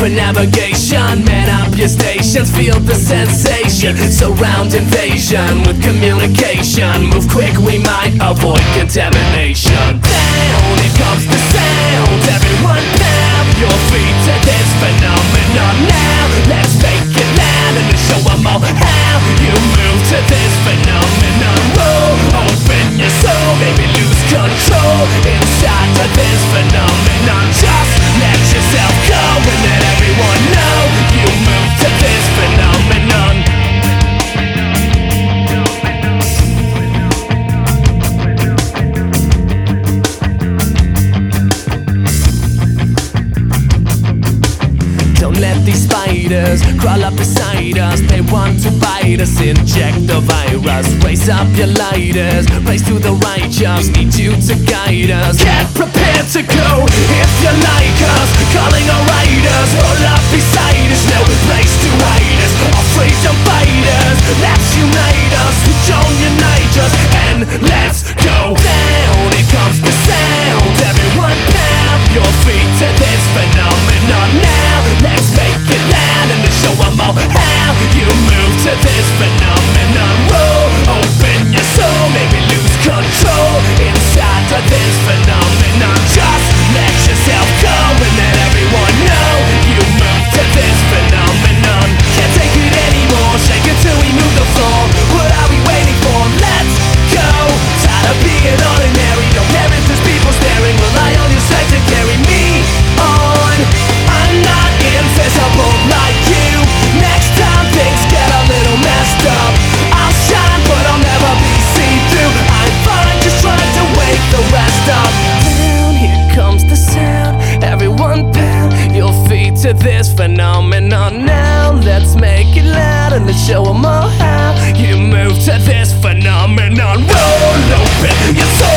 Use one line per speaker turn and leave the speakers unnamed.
for navigation. Man up your stations, feel the sensation. Surround invasion with communication. Move quick, we might avoid contamination. Down, here comes the sound. Everyone pound your feet to this phenomenon now. Let's make it loud and show them all how you move to this phenomenon. Whoa, open your soul, maybe lose control inside of this phenomenon. Just let yourself go and let everyone know you move to this phenomenon. Don't let these spiders crawl up beside us. They want to bite us, inject the virus. Raise up your lighters, raise to the righteous. Need you to guide us. Get prepared to go if you like us. Calling our riders, roll up beside us. No place to hide us. Our freedom fighters, let's unite us. We don't unite us, and let's go down. Here comes the sound. Everyone pound your feet to this phenomenon now. Let's make it loud and show them all how you move to this phenomenon. Whoa, open your soul, maybe lose control inside of this phenomenon. Just let yourself go and let everyone know you move to this phenomenon. Can't take it anymore, shake it till we move the floor. What are we waiting for? Let's go. Tired of being ordinary, don't care if there's people staring. Rely on your strength to carry me on. I'm not invisible like you. Next time things get a little messed up, I'll shine but I'll never be see-through. I'm fine just trying to wake the rest up. Down, here comes the sound. Everyone pound your feet to this phenomenon now. Let's make it loud and let's show them all how you move to this phenomenon. Roll open your soul.